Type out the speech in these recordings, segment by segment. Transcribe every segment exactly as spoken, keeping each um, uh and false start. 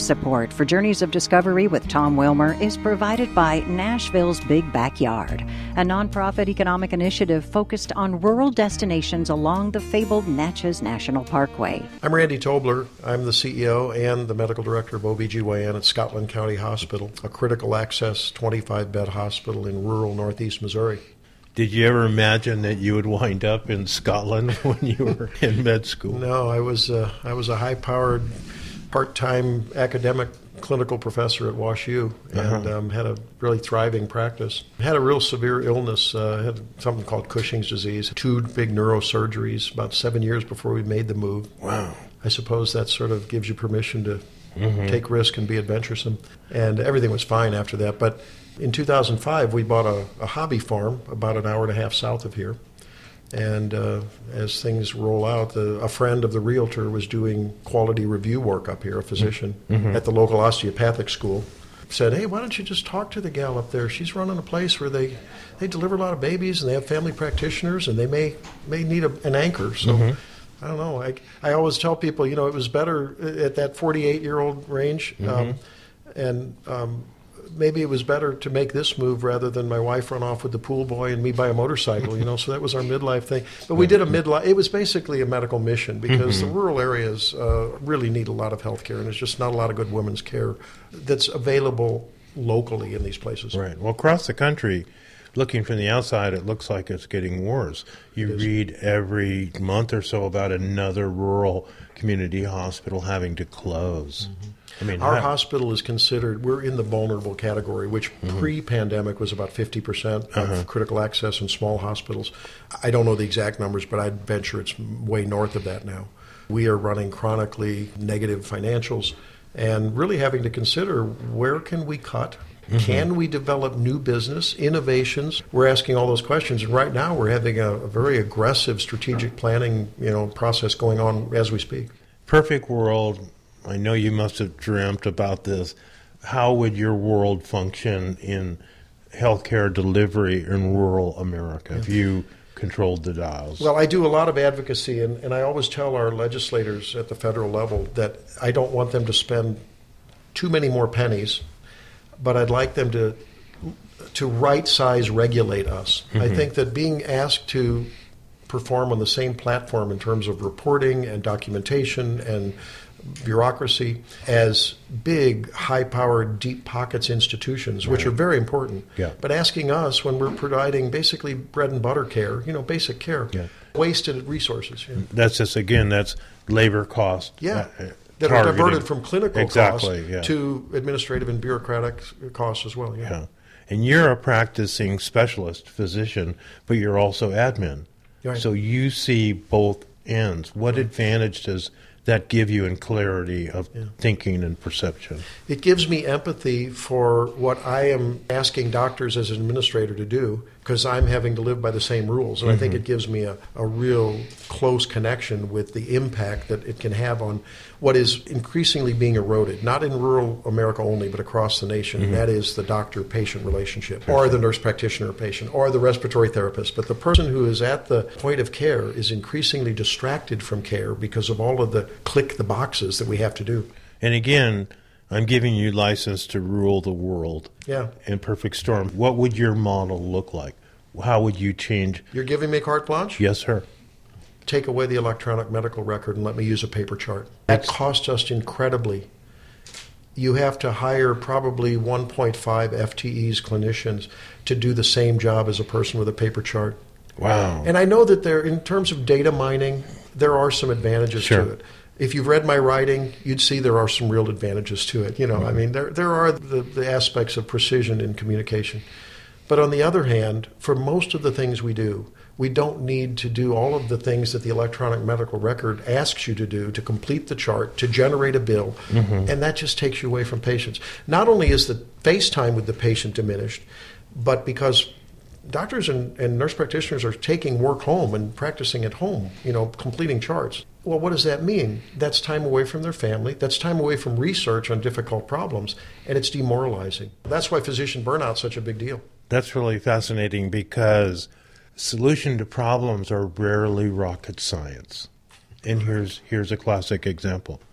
support for Journeys of Discovery with Tom Wilmer is provided by Nashville's Big Backyard, a nonprofit economic initiative focused on rural destinations along the fabled Natchez National Parkway. I'm Randy Tobler. I'm the C E O and the medical director of O B G Y N at Scotland County Hospital, a critical access twenty-five bed hospital in rural northeast Missouri. Did you ever imagine that you would wind up in Scotland when you were in med school? No, I was uh, I was a high-powered, part-time academic clinical professor at WashU and uh-huh. um, had a really thriving practice. Had a real severe illness, uh, had something called Cushing's disease, two big neurosurgeries about seven years before we made the move. Wow. I suppose that sort of gives you permission to mm-hmm. take risk and be adventuresome. And everything was fine after that, but in two thousand five, we bought a, a hobby farm about an hour and a half south of here. And uh, as things roll out, the, a friend of the realtor was doing quality review work up here, a physician, mm-hmm. at the local osteopathic school. Said, hey, why don't you just talk to the gal up there? She's running a place where they, they deliver a lot of babies, and they have family practitioners, and they may, may need a, an anchor. So mm-hmm. I don't know. I, I always tell people, you know, it was better at that forty-eight-year-old range. Mm-hmm. Um, and... Um, Maybe it was better to make this move rather than my wife run off with the pool boy and me buy a motorcycle, you know, so that was our midlife thing. But we did a midlife, it was basically a medical mission because mm-hmm. the rural areas uh, really need a lot of health care, and there's just not a lot of good women's care that's available locally in these places. Right. Well, across the country, looking from the outside, it looks like it's getting worse. You read every month or so about another rural community hospital having to close. Mm-hmm. I mean, our how, hospital is considered, we're in the vulnerable category, which mm-hmm. pre-pandemic was about fifty percent of uh-huh. critical access in small hospitals. I don't know the exact numbers, but I'd venture it's way north of that now. We are running chronically negative financials and really having to consider where can we cut? Mm-hmm. Can we develop new business, innovations? We're asking all those questions, and right now we're having a, a very aggressive strategic planning, you know, process going on as we speak. Perfect world. I know you must have dreamt about this. How would your world function in healthcare delivery in rural America yeah. if you controlled the dials? Well, I do a lot of advocacy, and, and I always tell our legislators at the federal level that I don't want them to spend too many more pennies, but I'd like them to to right-size regulate us. Mm-hmm. I think that being asked to perform on the same platform in terms of reporting and documentation and bureaucracy as big, high-powered, deep pockets institutions, which right. are very important. Yeah. But asking us when we're providing basically bread and butter care, you know, basic care, yeah. wasted resources. Yeah. That's just, again, that's labor cost. Yeah. Uh, that targeting. are diverted from clinical exactly, costs yeah. to administrative and bureaucratic costs as well. Yeah. yeah. And you're a practicing specialist physician, but you're also admin. Right. So you see both ends. What right. advantage does that give you in clarity of yeah. thinking and perception? It gives me empathy for what I am asking doctors as an administrator to do, because I'm having to live by the same rules. And mm-hmm. I think it gives me a, a real close connection with the impact that it can have on what is increasingly being eroded, not in rural America only, but across the nation. Mm-hmm. And that is the doctor-patient relationship, or the nurse practitioner-patient, or the respiratory therapist. But the person who is at the point of care is increasingly distracted from care because of all of the click the boxes that we have to do. And again, I'm giving you license to rule the world yeah. in perfect storm. What would your model look like? How would you change? You're giving me carte blanche? Yes, sir. Take away the electronic medical record and let me use a paper chart. That costs us incredibly. You have to hire probably one point five F T Es, clinicians, to do the same job as a person with a paper chart. Wow. And I know that there, in terms of data mining, there are some advantages sure. to it. If you've read my writing, you'd see there are some real advantages to it. You know, mm-hmm. I mean, there there are the, the aspects of precision in communication. But on the other hand, for most of the things we do, we don't need to do all of the things that the electronic medical record asks you to do to complete the chart, to generate a bill, mm-hmm. and that just takes you away from patients. Not only is the face time with the patient diminished, but because doctors and, and nurse practitioners are taking work home and practicing at home, you know, completing charts. Well, what does that mean? That's time away from their family. That's time away from research on difficult problems, and it's demoralizing. That's why physician burnout is such a big deal. That's really fascinating because solution to problems are rarely rocket science. And here's here's a classic example.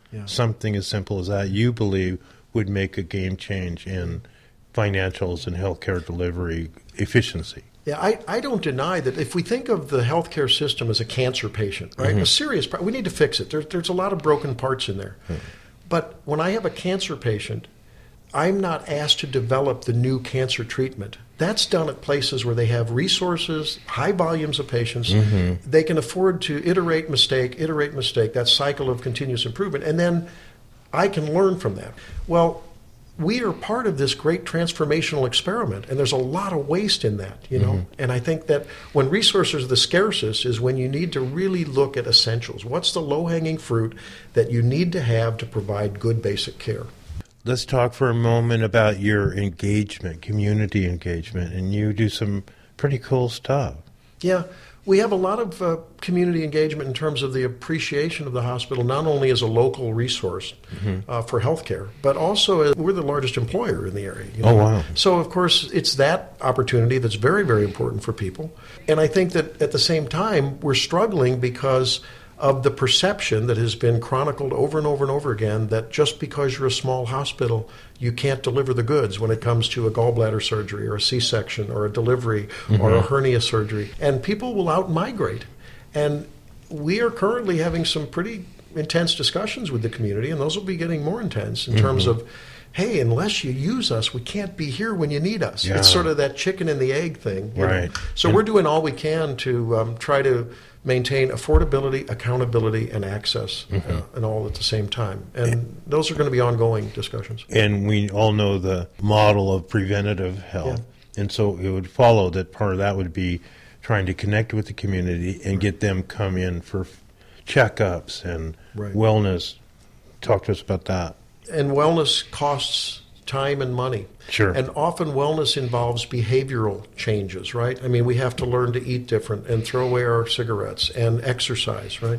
Yeah. Something as simple as that, you believe, would make a game change in financials and healthcare delivery efficiency. Yeah, I, I don't deny that if we think of the healthcare system as a cancer patient, right, mm-hmm. a serious problem, we need to fix it. There, there's a lot of broken parts in there. Mm-hmm. But when I have a cancer patient, I'm not asked to develop the new cancer treatment. That's done at places where they have resources, high volumes of patients. Mm-hmm. They can afford to iterate mistake, iterate mistake, that cycle of continuous improvement, and then I can learn from that. Well, we are part of this great transformational experiment, and there's a lot of waste in that, you know. Mm-hmm. And I think that when resources are the scarcest is when you need to really look at essentials. What's the low-hanging fruit that you need to have to provide good basic care? Let's talk for a moment about your engagement, community engagement, and you do some pretty cool stuff. Yeah. We have a lot of uh, community engagement in terms of the appreciation of the hospital, not only as a local resource mm-hmm. uh, for healthcare, but also as we're the largest employer in the area. You know? Oh, wow. So, of course, it's that opportunity that's very, very important for people. And I think that at the same time, we're struggling because of the perception that has been chronicled over and over and over again that just because you're a small hospital, you can't deliver the goods when it comes to a gallbladder surgery or a C-section or a delivery mm-hmm. or a hernia surgery. And people will out-migrate. And we are currently having some pretty intense discussions with the community, and those will be getting more intense in mm-hmm. terms of, hey, unless you use us, we can't be here when you need us. Yeah. It's sort of that chicken and the egg thing. Right. Know? So and we're doing all we can to um, try to maintain affordability, accountability, and access, mm-hmm. uh, and all at the same time. And, and those are going to be ongoing discussions. And we all know the model of preventative health. Yeah. And so it would follow that part of that would be trying to connect with the community and right. get them come in for checkups and right. wellness. Talk to us about that. And wellness costs time and money. Sure. And often wellness involves behavioral changes, right? I mean, we have to learn to eat different and throw away our cigarettes and exercise, right?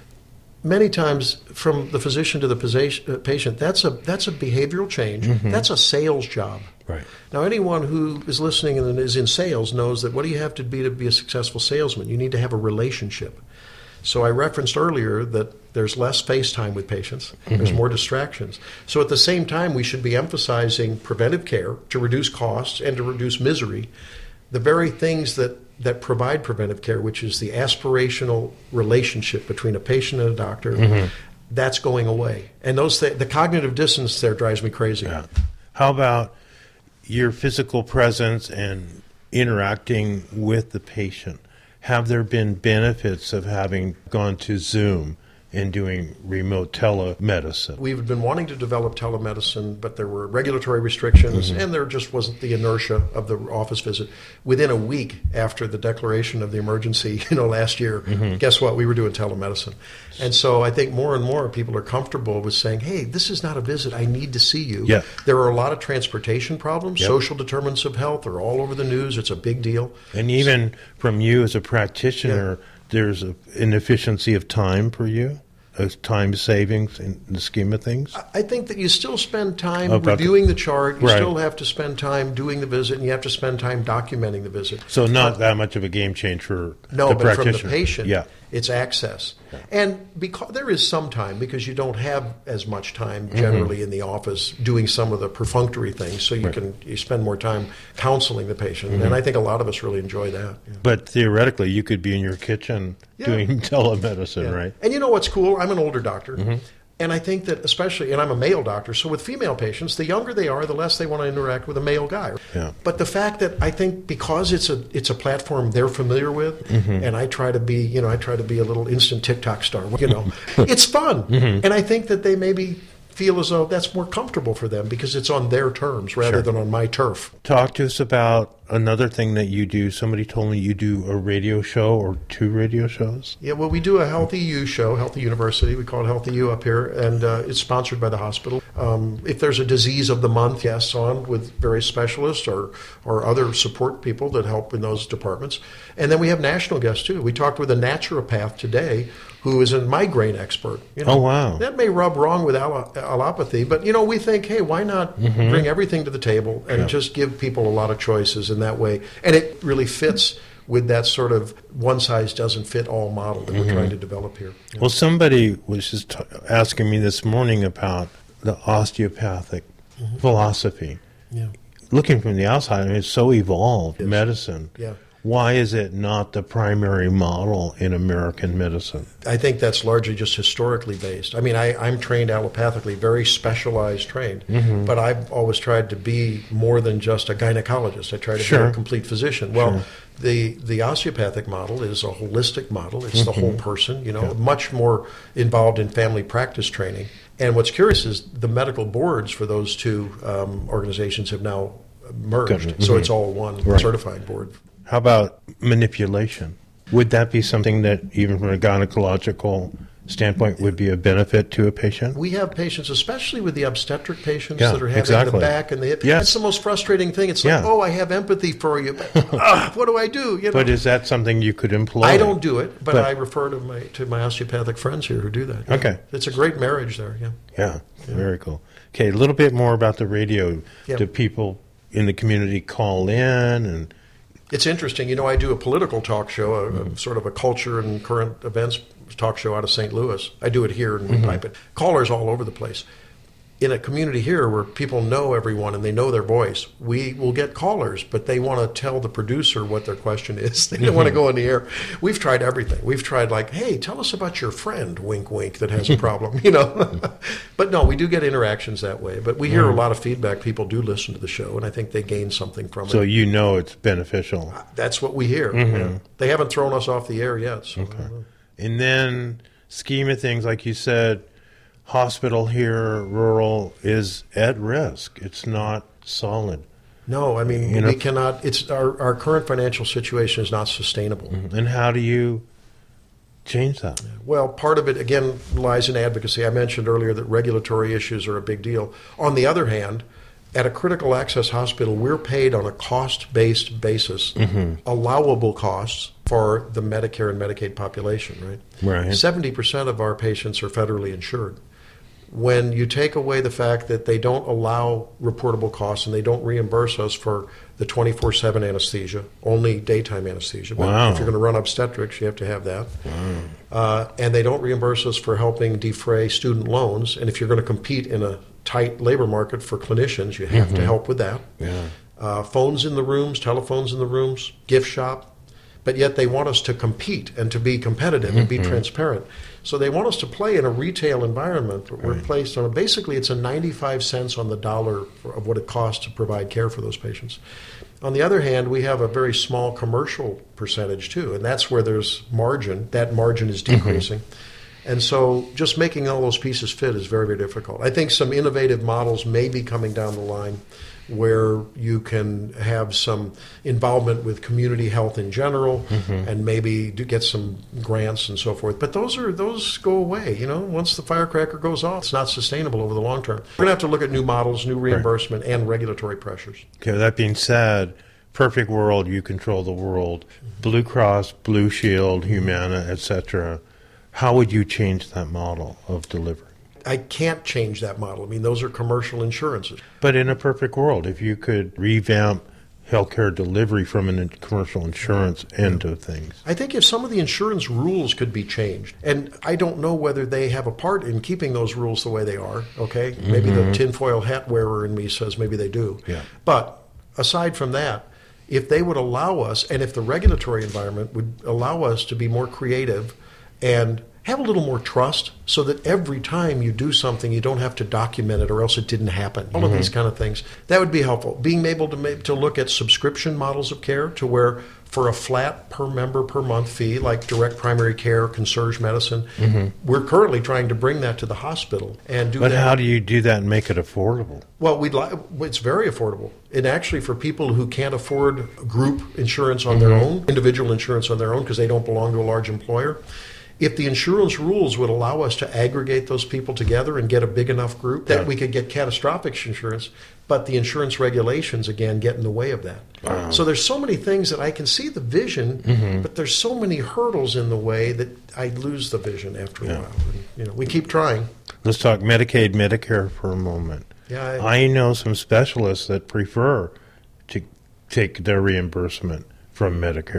Many times from the physician to the patient, that's a that's a behavioral change. Mm-hmm. That's a sales job. Right. Now, anyone who is listening and is in sales knows that what do you have to be to be a successful salesman? You need to have a relationship. So I referenced earlier that there's less face time with patients. Mm-hmm. There's more distractions. So at the same time, we should be emphasizing preventive care to reduce costs and to reduce misery. The very things that, that provide preventive care, which is the aspirational relationship between a patient and a doctor, mm-hmm. that's going away. And those th- the cognitive dissonance there drives me crazy. Yeah. How about your physical presence and interacting with the patient? Have there been benefits of having gone to Zoom and doing remote telemedicine? We've been wanting to develop telemedicine, but there were regulatory restrictions, mm-hmm. and there just wasn't the inertia of the office visit. Within a week after the declaration of the emergency, you know, last year, mm-hmm. guess what? We were doing telemedicine. And so I think more and more people are comfortable with saying, hey, this is not a visit. I need to see you. Yeah. There are a lot of transportation problems. Yep. Social determinants of health are all over the news. It's a big deal. And even from you as a practitioner, yeah. there's a, an efficiency of time for you? As time savings in the scheme of things? I think that you still spend time About reviewing the, the chart. You right. still have to spend time doing the visit, and you have to spend time documenting the visit. So not uh, that much of a game change for no, the but practitioner. From the patient, yeah. it's access. Yeah. And because there is some time, because you don't have as much time generally mm-hmm. in the office doing some of the perfunctory things, so you right. can you spend more time counseling the patient. Mm-hmm. And I think a lot of us really enjoy that. Yeah. But theoretically, you could be in your kitchen yeah. doing telemedicine, yeah. right? And you know what's cool? I'm an older doctor. Mm-hmm. And I think that especially, and I'm a male doctor, so with female patients, the younger they are, the less they want to interact with a male guy. Yeah. But the fact that I think because it's a it's a platform they're familiar with, mm-hmm. and I try to be, you know, I try to be a little instant TikTok star, you know, it's fun. Mm-hmm. And I think that they maybe feel as though that's more comfortable for them because it's on their terms rather sure. than on my turf. Talk to us about another thing that you do. Somebody told me you do a radio show or two radio shows. Yeah, well, we do a Healthy U show, Healthy University. We call it Healthy U up here, and uh, it's sponsored by the hospital. Um, if there's a disease of the month, guests on with various specialists or, or other support people that help in those departments. And then we have national guests, too. We talked with a naturopath today who is a migraine expert. You know, oh, wow. That may rub wrong with allo- allopathy, but, you know, we think, hey, why not mm-hmm. bring everything to the table and yeah. just give people a lot of choices in that way? And it really fits with that sort of one-size-doesn't-fit-all model that mm-hmm. we're trying to develop here. Yeah. Well, somebody was just t- asking me this morning about the osteopathic mm-hmm. philosophy. Yeah. Looking from the outside, I mean, it's so evolved, yes. medicine. Yeah. Why is it not the primary model in American medicine? I think that's largely just historically based. I mean, I, I'm trained allopathically, very specialized trained, mm-hmm. but I've always tried to be more than just a gynecologist. I try to sure. be a complete physician. Well, sure. the, the osteopathic model is a holistic model. It's mm-hmm. the whole person, you know, yeah. much more involved in family practice training. And what's curious is the medical boards for those two um, organizations have now merged. Mm-hmm. So it's all one right. certifying board. How about manipulation? Would that be something that, even from a gynecological standpoint, would be a benefit to a patient? We have patients, especially with the obstetric patients yeah, that are having exactly. the back and the hip. Yes. It's the most frustrating thing. It's yeah. like, oh, I have empathy for you, but uh, what do I do? You know? But is that something you could employ? I don't do it, but, but I refer to my to my osteopathic friends here who do that. Yeah. Okay. It's a great marriage there, yeah. Yeah, yeah. Very cool. Okay, a little bit more about the radio. Yeah. Do people in the community call in and... It's interesting. You know, I do a political talk show, a, mm-hmm. a sort of a culture and current events talk show out of Saint Louis. I do it here and we mm-hmm. pipe it. Callers all over the place. In a community here where people know everyone and they know their voice, we will get callers, but they want to tell the producer what their question is. They don't mm-hmm. want to go on the air. We've tried everything. We've tried like, hey, tell us about your friend, wink, wink, that has a problem, you know. But no, we do get interactions that way. But we hear mm-hmm. a lot of feedback. People do listen to the show, and I think they gain something from so it. So you know it's beneficial. That's what we hear. Mm-hmm. Yeah. They haven't thrown us off the air yet. So okay. And then, scheme of things, like you said, hospital here, rural, is at risk. It's not solid. No, I mean, you know? we cannot, it's our, our current financial situation is not sustainable. Mm-hmm. And how do you change that? Well, part of it, again, lies in advocacy. I mentioned earlier that regulatory issues are a big deal. On the other hand, at a critical access hospital, we're paid on a cost-based basis, mm-hmm. allowable costs for the Medicare and Medicaid population, right? Right. seventy percent of our patients are federally insured. When you take away the fact that they don't allow reportable costs and they don't reimburse us for the twenty-four seven anesthesia, only daytime anesthesia. But wow. if you're going to run obstetrics, you have to have that. Wow. Uh, and they don't reimburse us for helping defray student loans. And if you're going to compete in a tight labor market for clinicians, you have mm-hmm. to help with that. Yeah. Uh, phones in the rooms, telephones in the rooms, gift shop. But yet they want us to compete and to be competitive mm-hmm. and be transparent. So they want us to play in a retail environment, but we're right. placed on a, basically it's a ninety-five cents on the dollar for, of what it costs to provide care for those patients. On the other hand, we have a very small commercial percentage too, and that's where there's margin. That margin is decreasing. Mm-hmm. And so just making all those pieces fit is very, very difficult. I think some innovative models may be coming down the line where you can have some involvement with community health in general mm-hmm. and maybe do get some grants and so forth. But those are those go away. You know, once the firecracker goes off, it's not sustainable over the long term. We're going to have to look at new models, new reimbursement, right. and regulatory pressures. Okay, that being said, perfect world, you control the world. Mm-hmm. Blue Cross, Blue Shield, Humana, et cetera. How would you change that model of delivery? I can't change that model. I mean, those are commercial insurances. But in a perfect world, if you could revamp healthcare delivery from a commercial insurance end of things. I think if some of the insurance rules could be changed, and I don't know whether they have a part in keeping those rules the way they are, okay? Mm-hmm. Maybe the tinfoil hat wearer in me says maybe they do. Yeah. But aside from that, if they would allow us, and if the regulatory environment would allow us to be more creative and have a little more trust so that every time you do something, you don't have to document it or else it didn't happen. All mm-hmm. of these kind of things. That would be helpful. Being able to make, to look at subscription models of care to where for a flat per member per month fee, like direct primary care, concierge medicine, mm-hmm. we're currently trying to bring that to the hospital and do but that. But how do you do that and make it affordable? Well, we'd like, it's very affordable. And actually for people who can't afford group insurance on mm-hmm. their own, individual insurance on their own because they don't belong to a large employer, if the insurance rules would allow us to aggregate those people together and get a big enough group that yeah. we could get catastrophic insurance, but the insurance regulations, again, get in the way of that. Wow. So there's so many things that I can see the vision, mm-hmm. but there's so many hurdles in the way that I lose the vision after yeah. a while. And, you know, we keep trying. Let's talk Medicaid, Medicare for a moment. Yeah, I, I know some specialists that prefer to take their reimbursement from Medicare.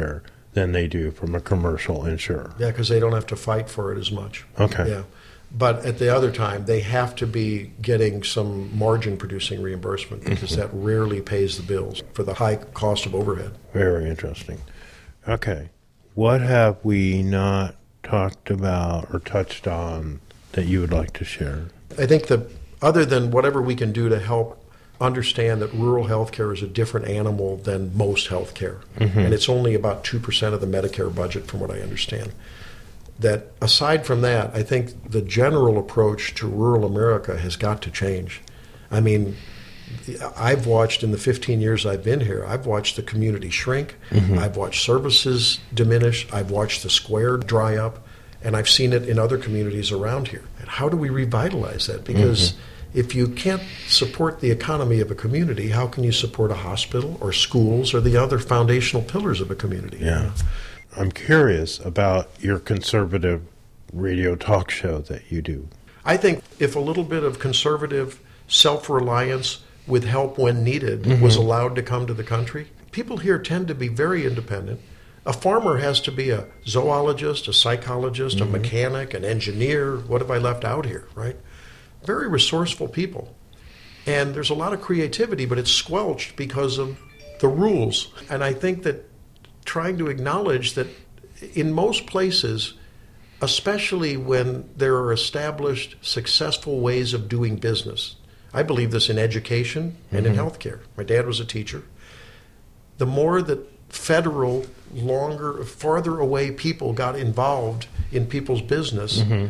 than they do from a commercial insurer. Yeah, because they don't have to fight for it as much. Okay. Yeah. But at the other time, they have to be getting some margin-producing reimbursement because mm-hmm. that rarely pays the bills for the high cost of overhead. Very interesting. Okay. What have we not talked about or touched on that you would like to share? I think that other than whatever we can do to help understand that rural health care is a different animal than most health care, mm-hmm. and it's only about two percent of the Medicare budget from what I understand, that aside from that, I think the general approach to rural America has got to change. I mean, I've watched in the fifteen years I've been here, I've watched the community shrink, mm-hmm. I've watched services diminish, I've watched the square dry up, and I've seen it in other communities around here. And how do we revitalize that? Because mm-hmm. if you can't support the economy of a community, how can you support a hospital or schools or the other foundational pillars of a community? Yeah. I'm curious about your conservative radio talk show that you do. I think if a little bit of conservative self-reliance with help when needed mm-hmm. was allowed to come to the country, people here tend to be very independent. A farmer has to be a zoologist, a psychologist, mm-hmm. a mechanic, an engineer. What have I left out here, right? Very resourceful people. And there's a lot of creativity, but it's squelched because of the rules. And I think that trying to acknowledge that in most places, especially when there are established, successful ways of doing business, I believe this in education and mm-hmm. in healthcare. My dad was a teacher. The more that federal, longer, farther away people got involved in people's business. Mm-hmm.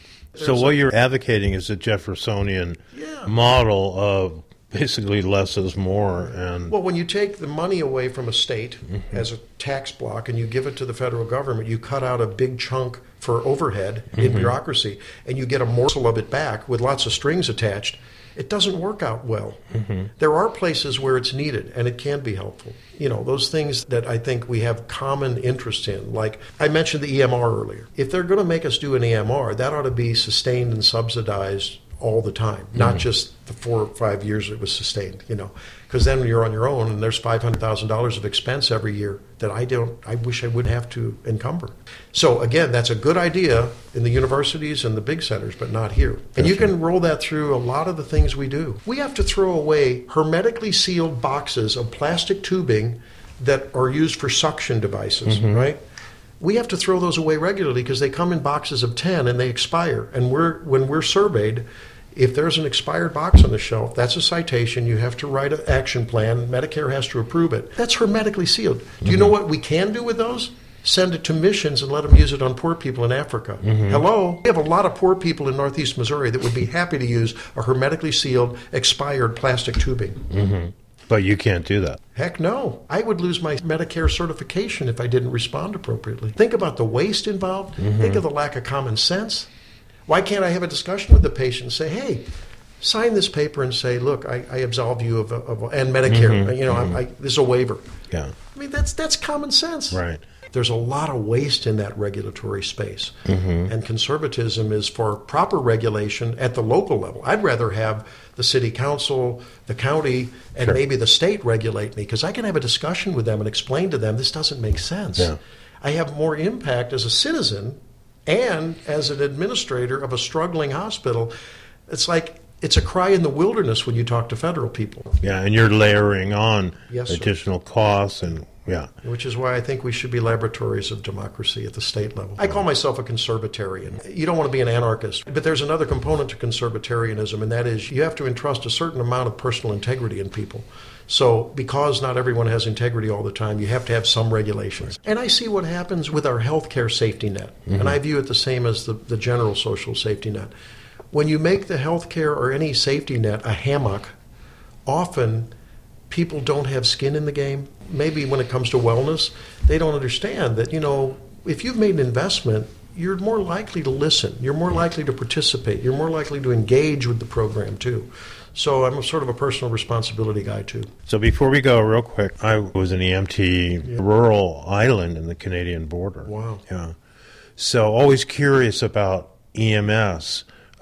So what a, you're advocating is a Jeffersonian yeah. model of basically less is more. And well, when you take the money away from a state mm-hmm. as a tax block and you give it to the federal government, you cut out a big chunk for overhead mm-hmm. in bureaucracy, and you get a morsel of it back with lots of strings attached. It doesn't work out well. Mm-hmm. There are places where it's needed, and it can be helpful. You know, those things that I think we have common interest in. Like I mentioned the E M R earlier. If they're going to make us do an E M R, that ought to be sustained and subsidized all the time, mm-hmm. not just the four or five years it was sustained, you know. Because then you're on your own, and there's five hundred thousand dollars of expense every year that I don't, I wish I would have to encumber. So again, that's a good idea in the universities and the big centers, but not here. And you can roll that through a lot of the things we do. We have to throw away hermetically sealed boxes of plastic tubing that are used for suction devices, mm-hmm. right? We have to throw those away regularly because they come in boxes of ten and they expire. And we're when we're surveyed, if there's an expired box on the shelf, that's a citation. You have to write an action plan. Medicare has to approve it. That's hermetically sealed. Do you mm-hmm. know what we can do with those? Send it to missions and let them use it on poor people in Africa. Mm-hmm. Hello? We have a lot of poor people in northeast Missouri that would be happy to use a hermetically sealed, expired plastic tubing. Mm-hmm. But you can't do that. Heck no. I would lose my Medicare certification if I didn't respond appropriately. Think about the waste involved. Mm-hmm. Think of the lack of common sense. Why can't I have a discussion with the patient and say, hey, sign this paper and say, look, I, I absolve you of, of and Medicare. Mm-hmm. You know, mm-hmm. I, I, this is a waiver. Yeah. I mean, that's that's common sense. Right. There's a lot of waste in that regulatory space. Mm-hmm. And conservatism is for proper regulation at the local level. I'd rather have the city council, the county, and sure. maybe the state regulate me because I can have a discussion with them and explain to them this doesn't make sense. Yeah. I have more impact as a citizen and as an administrator of a struggling hospital. It's like it's a cry in the wilderness when you talk to federal people. Yeah, and you're layering on yes, additional sir. costs and yeah. Which is why I think we should be laboratories of democracy at the state level. I call myself a conservatarian. You don't want to be an anarchist, but there's another component to conservatarianism, and that is you have to entrust a certain amount of personal integrity in people. So because not everyone has integrity all the time, you have to have some regulations. And I see what happens with our healthcare safety net, mm-hmm. and I view it the same as the, the general social safety net. When you make the healthcare or any safety net a hammock, often people don't have skin in the game. Maybe when it comes to wellness, they don't understand that, you know, if you've made an investment, you're more likely to listen. You're more likely to participate. You're more likely to engage with the program, too. So I'm a sort of a personal responsibility guy, too. So before we go, real quick, I was an E M T, yeah. rural island in the Canadian border. Wow. Yeah. So always curious about E M S.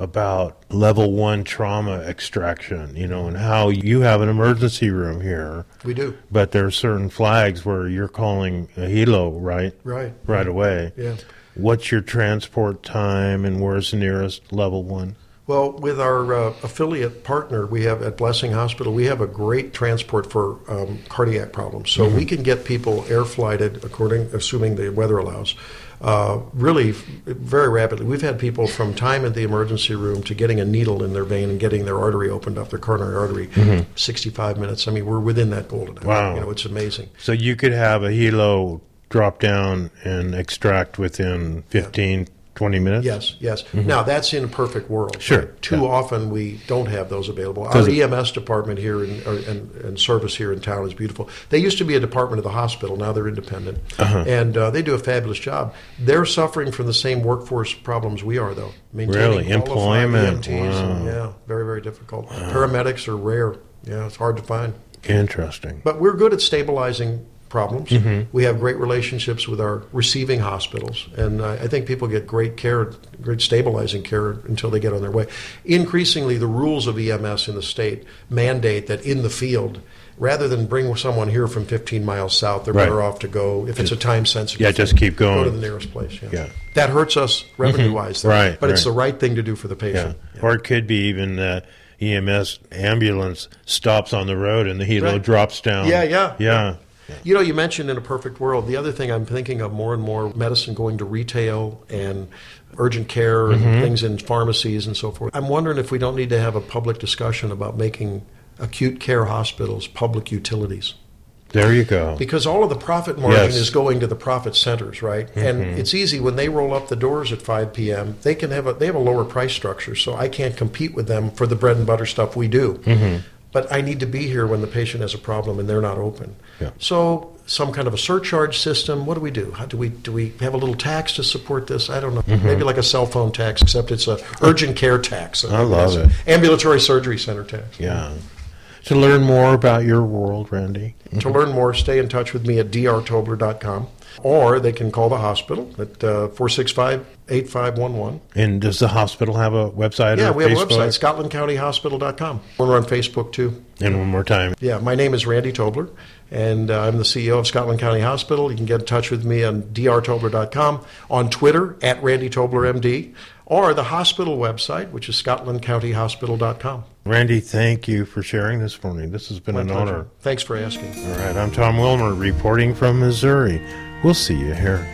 about level one trauma extraction, you know, and how you have an emergency room here. We do. But there are certain flags where you're calling a helo, right? Right. Right away. Yeah. What's your transport time, and where's the nearest level one? Well, with our uh, affiliate partner we have at Blessing Hospital, we have a great transport for um, cardiac problems. So mm-hmm. we can get people air flighted, according, assuming the weather allows, uh, really very rapidly. We've had people from time at the emergency room to getting a needle in their vein and getting their artery opened up, their coronary artery, mm-hmm. sixty-five minutes. I mean, we're within that golden hour. Wow. You know, it's amazing. So you could have a helo drop down and extract within fifteen, yeah. twenty minutes? Yes, yes. Mm-hmm. Now, that's in a perfect world. Sure. Right? Too yeah. often we don't have those available. Our E M S department here in, or, and, and service here in town is beautiful. They used to be a department of the hospital. Now they're independent. Uh-huh. And uh, they do a fabulous job. They're suffering from the same workforce problems we are, though. Really? Employment? E M Ts. Wow. And, yeah, very, very difficult. Wow. Paramedics are rare. Yeah, it's hard to find. Interesting. But we're good at stabilizing problems. Mm-hmm. We have great relationships with our receiving hospitals, and uh, I think people get great care, great stabilizing care until they get on their way. Increasingly, the rules of E M S in the state mandate that in the field, rather than bring someone here from fifteen miles south, they're right. better off to go, if it's a time-sensitive yeah, thing, just keep going. Go to the nearest place. Yeah. yeah. That hurts us revenue-wise, mm-hmm. right, but right. it's the right thing to do for the patient. Yeah. Yeah. Or it could be even uh, E M S ambulance stops on the road and the helo right. drops down. Yeah, yeah. Yeah. Yeah. You know, you mentioned in a perfect world, the other thing I'm thinking of more and more, medicine going to retail and urgent care and mm-hmm. things in pharmacies and so forth. I'm wondering if we don't need to have a public discussion about making acute care hospitals public utilities. There you go. Because all of the profit margin yes. is going to the profit centers, right? Mm-hmm. And it's easy when they roll up the doors at five p.m., they can have a, they have a lower price structure, so I can't compete with them for the bread and butter stuff we do. Mm-hmm. But I need to be here when the patient has a problem and they're not open. Yeah. So some kind of a surcharge system. What do we do? How do we do we have a little tax to support this? I don't know. Mm-hmm. Maybe like a cell phone tax, except it's a urgent care tax. I love it. Ambulatory surgery center tax. Yeah. To learn more about your world, Randy. Mm-hmm. To learn more, stay in touch with me at d r tobler dot com. Or they can call the hospital at uh, four six five, eight five one one. And does the hospital have a website yeah, or we have Facebook? a website, scotland county hospital dot com. We're on Facebook, too. And one more time. Yeah, my name is Randy Tobler, and uh, I'm the C E O of Scotland County Hospital. You can get in touch with me on d r tobler dot com, on Twitter, at Randy Tobler M D, or the hospital website, which is scotland county hospital dot com. Randy, thank you for sharing this morning. This has been My an pleasure. honor. Thanks for asking. All right, I'm Tom Wilmer, reporting from Missouri. We'll see you here.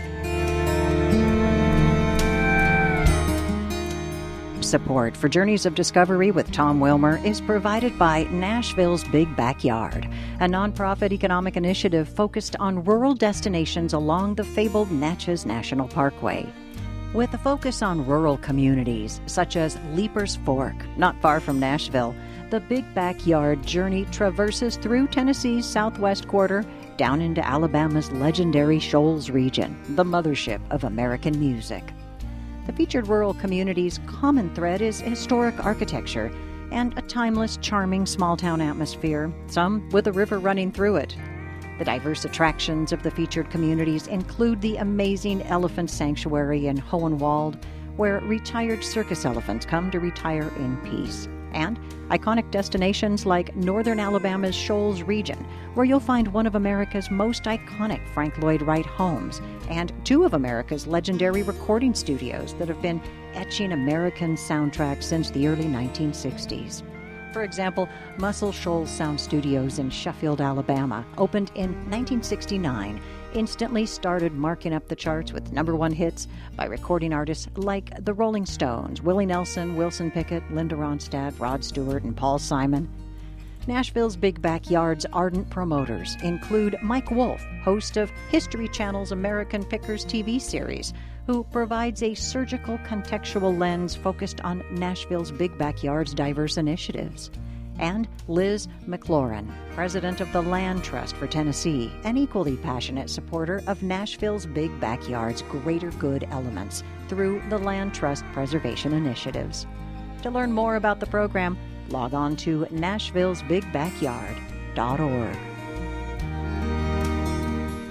Support for Journeys of Discovery with Tom Wilmer is provided by Nashville's Big Backyard, a nonprofit economic initiative focused on rural destinations along the fabled Natchez National Parkway. With a focus on rural communities, such as Leaper's Fork, not far from Nashville, the Big Backyard journey traverses through Tennessee's southwest quarter down into Alabama's legendary Shoals region, the mothership of American music. The featured rural community's common thread is historic architecture and a timeless, charming small-town atmosphere, some with a river running through it. The diverse attractions of the featured communities include the amazing Elephant Sanctuary in Hohenwald, where retired circus elephants come to retire in peace, and iconic destinations like northern Alabama's Shoals region, where you'll find one of America's most iconic Frank Lloyd Wright homes and two of America's legendary recording studios that have been etching American soundtracks since the early nineteen sixties. For example, Muscle Shoals Sound Studios in Sheffield, Alabama, opened in nineteen sixty-nine, instantly started marking up the charts with number one hits by recording artists like the Rolling Stones, Willie Nelson, Wilson Pickett, Linda Ronstadt, Rod Stewart, and Paul Simon. Nashville's Big Backyard's ardent promoters include Mike Wolf, host of History Channel's American Pickers T V series, who provides a surgical contextual lens focused on Nashville's Big Backyard's diverse initiatives. And Liz McLaurin, president of the Land Trust for Tennessee, an equally passionate supporter of Nashville's Big Backyard's greater good elements through the Land Trust preservation initiatives. To learn more about the program, log on to nashville's big backyard dot org.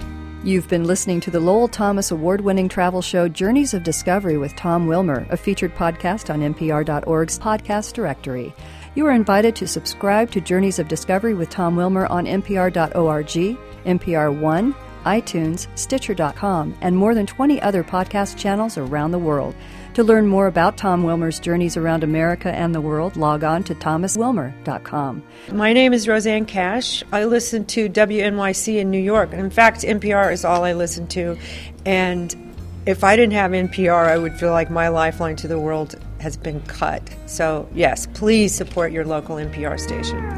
You've been listening to the Lowell Thomas award-winning travel show Journeys of Discovery with Tom Wilmer, a featured podcast on N P R dot org's podcast directory. You are invited to subscribe to Journeys of Discovery with Tom Wilmer on N P R dot org, N P R One, iTunes, Stitcher dot com, and more than twenty other podcast channels around the world. To learn more about Tom Wilmer's journeys around America and the world, log on to thomas wilmer dot com. My name is Roseanne Cash. I listen to W N Y C in New York. In fact, N P R is all I listen to. And if I didn't have N P R, I would feel like my lifeline to the world has been cut. So, yes, please support your local N P R station.